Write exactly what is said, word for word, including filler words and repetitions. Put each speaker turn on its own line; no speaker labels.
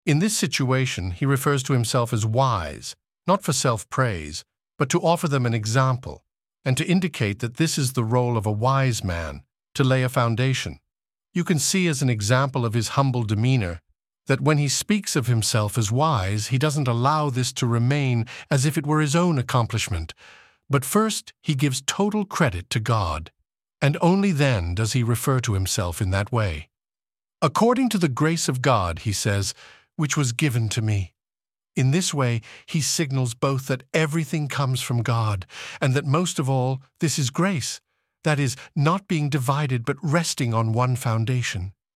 In this situation, he refers to himself as wise, not for self-praise, but to offer them an example, and to indicate that this is the role of a wise man, to lay a foundation. You can see as an example of his humble demeanor that when he speaks of himself as wise, he doesn't allow this to remain as if it were his own accomplishment, but first he gives total credit to God, and only then does he refer to himself in that way. According to the grace of God, he says, which was given to me. In this way, he signals both that everything comes from God, and that most of all, this is grace, that is, not being divided but resting on one foundation.